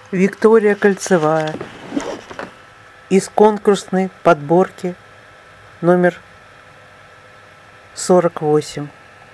Виктория Кольцевая из конкурсной подборки номер 48.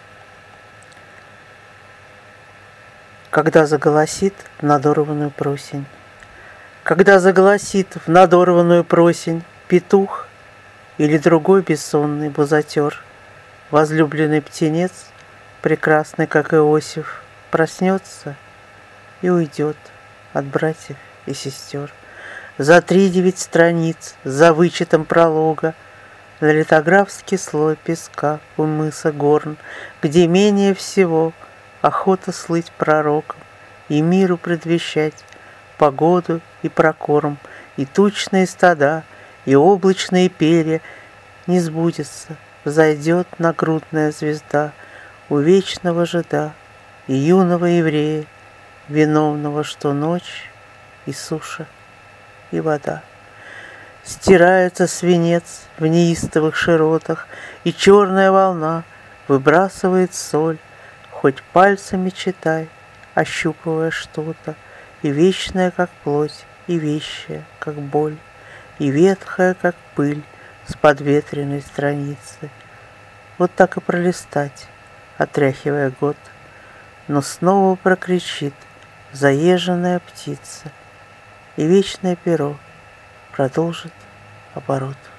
Когда заголосит в надорванную просень, когда заголосит в надорванную просень петух или другой бессонный бузатер, возлюбленный птенец, прекрасный, как Иосиф, проснется и уйдет от братьев и сестер. За 3-9 страниц, за вычетом пролога, на литографский слой песка у мыса Горн, где менее всего охота слыть пророком и миру предвещать погоду и прокорм, и тучные стада, и облачные перья, не сбудется, взойдет нагрудная звезда у вечного жида и юного еврея, виновного, что ночь и суша, и вода. Стирается свинец в неистовых широтах, и черная волна выбрасывает соль, хоть пальцами читай, ощупывая что-то, и вечная, как плоть, и вещая, как боль, и ветхая, как пыль с подветренной страницы. Вот так и пролистать, отряхивая год, но снова прокричит заезженная птица, и вечное перо продолжит оборот.